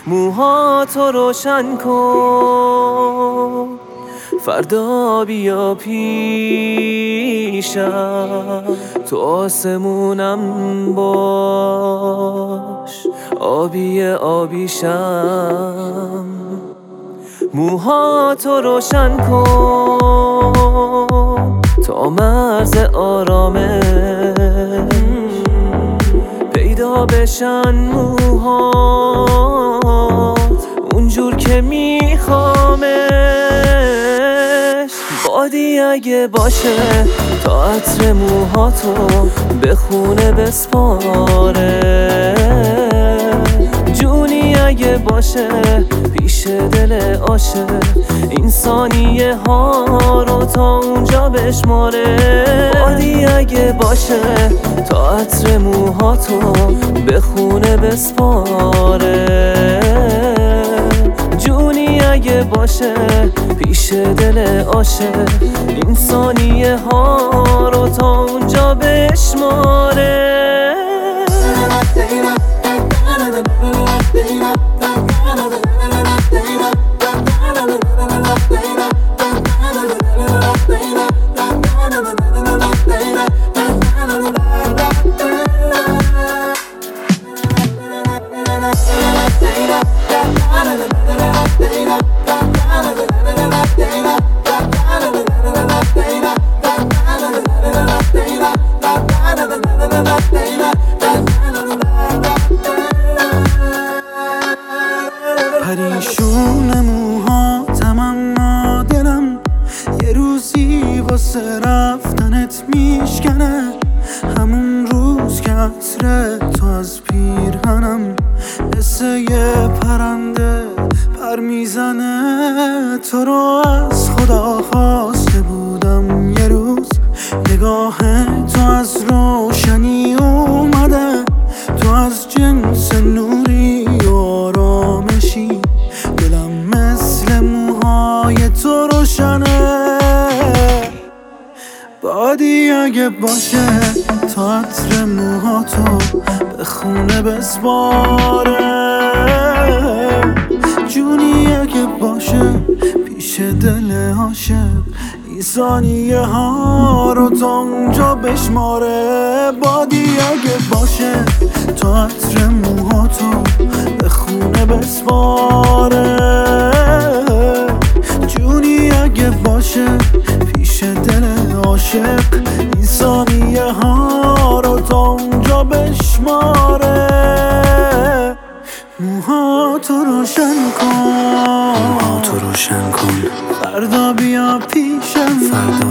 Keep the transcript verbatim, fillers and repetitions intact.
موهاتو روشن کن، فردا بیا پیشم، تو آسمونم باش، آبی آبیشم. موهاتو روشن کن تا مرز آرامش پیدا بشن موهات اونجور که میخوامش. بادی اگه باشه تا عطر موهاتو به خونه بسپاره، جونی اگه باشه پیش دل عاشق این ثانیه ها رو تا اونجا بشماره. بادی اگه باشه تا عطر موهاتو به خونه بسپاره، جونی اگه باشه پیش دل عاشق این ثانیه ها رو تا اونجا بشماره. پریشون موهاتم اما دلم یه روزی واسه رفتنت میشکنه، همون روز که عطر تو از پیرهنم مثل یه پرنده پر میزنه. تو رو از خدا خواسته بودم یه روز، نگاه تو از روشنی اومده، تو از جنس نوری و آرامشی، دلم مثل موهای تو روشنه. بادی اگه باشه تا عطر موهاتو به خونه بسپاره، جونی اگه باشه پیش دل عاشق این ثانیه ها رو تا اونجا بشماره. بادی اگه باشه تا عطر موهاتو به خونه بسپاره، جونی اگه باشه پیش دل عاشق این ثانیه ها رو تا اونجا بشماره. موهاتو روشن کن، موهاتو روشن کن، فردا بیا پیشم، فردا